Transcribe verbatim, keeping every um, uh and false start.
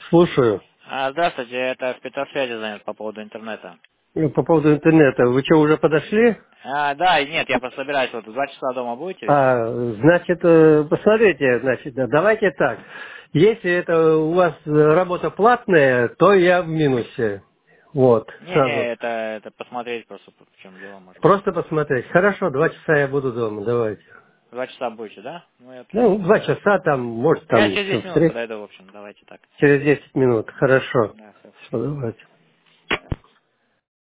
Слушаю. А, здравствуйте, это спецсвязи звонит по поводу интернета. Ну, По поводу интернета. Вы что, уже подошли? А, да, и нет, я просто собираюсь, вот в два часа дома будете ведь? А, значит, э, посмотрите, значит, да, давайте так. Если это у вас э, работа платная, то я в минусе. Вот, Не-не, сразу. это, это посмотреть просто, в чем дело, может быть. Просто посмотреть. Хорошо, два часа я буду дома, давайте. В два часа будете, да? Ну и Ну, отлично. два часа там, может, Я там через все десять минут встретить. подойду, в общем, давайте так. Через десять минут. Хорошо. Да, все. Все, давайте.